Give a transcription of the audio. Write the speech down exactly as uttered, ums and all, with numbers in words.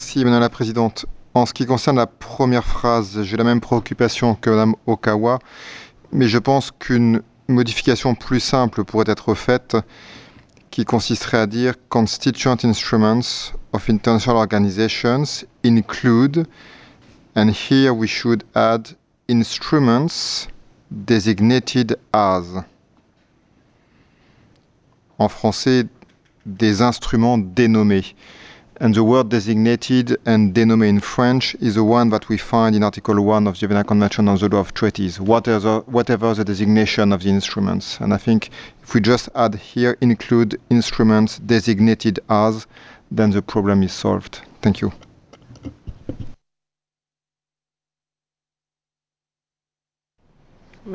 Merci, Madame la Présidente. En ce qui concerne la première phrase, j'ai la même préoccupation que Madame Okawa, mais je pense qu'une modification plus simple pourrait être faite, qui consisterait à dire Constituent instruments of international organizations include, and here we should add instruments designated as. En français, des instruments dénommés. And the word designated and dénommé in French is the one that we find in Article one of the Vienna Convention on the Law of Treaties, whatever, whatever the designation of the instruments. And I think if we just add here include instruments designated as, then the problem is solved. Thank you.